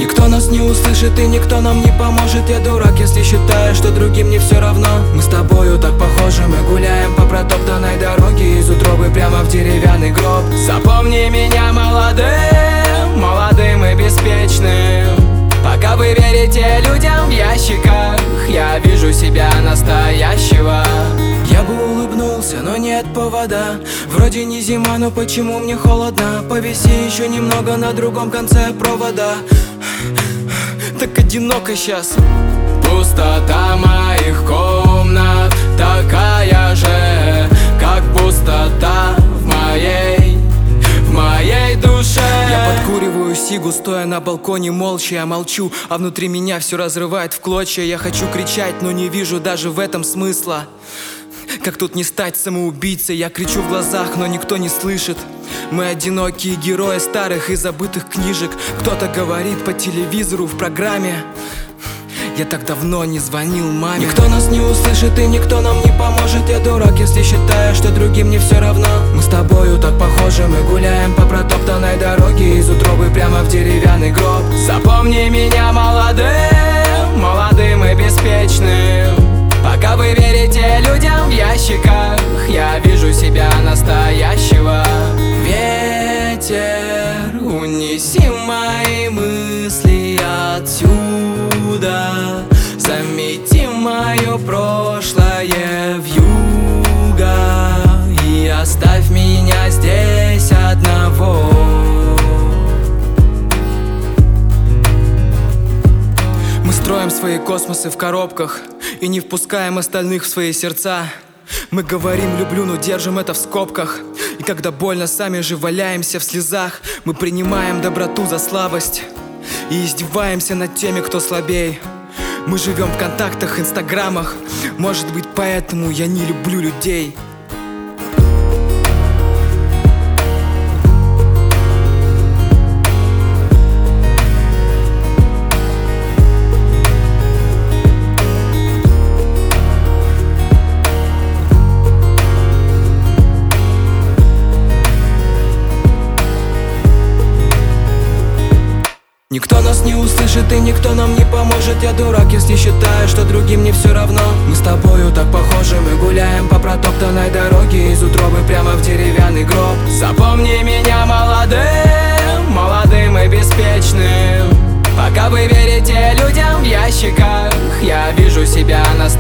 Никто нас не услышит и никто нам не поможет. Я дурак, если считаю, что другим не все равно. Мы с тобою так похожи, мы гуляем по протоптанной дороге, из утробы прямо в деревянный гроб. Запомни меня молодым, молодым и беспечным. Пока вы верите людям в ящиках, я вижу себя настоящего. Я бы улыбнулся, но нет повода. Вроде не зима, но почему мне холодно? Повиси еще немного на другом конце провода. Так одиноко сейчас. Пустота моих комнат такая же, как пустота в моей душе. Я подкуриваю сигу, стоя на балконе молча. Я молчу, а внутри меня все разрывает в клочья. Я хочу кричать, но не вижу даже в этом смысла. Как тут не стать самоубийцей? Я кричу в глазах, но никто не слышит. Мы одинокие герои старых и забытых книжек. Кто-то говорит по телевизору в программе. Я так давно не звонил маме. Никто нас не услышит и никто нам не поможет. Я дурак, если считаю, что другим не все равно. Мы с тобою так похожи, мы гуляем по протоптанной дороге, из утробы прямо в деревянный гроб. Запомни меня молодым, молодым и беспечным. Пока вы верите людям в ящиках, я вижу себя настоящего. Ветер, унеси мои мысли отсюда. Замети мое прошлое вьюга и оставь меня здесь одного. Мы строим свои космосы в коробках и не впускаем остальных в свои сердца. Мы говорим «люблю», но держим это в скобках. И когда больно, сами же валяемся в слезах. Мы принимаем доброту за слабость и издеваемся над теми, кто слабей. Мы живем в контактах, инстаграмах. Может быть, поэтому я не люблю людей. Никто нас не услышит и никто нам не поможет. Я дурак, если считаю, что другим не все равно. Мы с тобою так похожи, мы гуляем по протоптанной дороге, из утробы прямо в деревянный гроб. Запомни меня молодым, молодым и беспечным. Пока вы верите людям в ящиках, я вижу себя настоящим.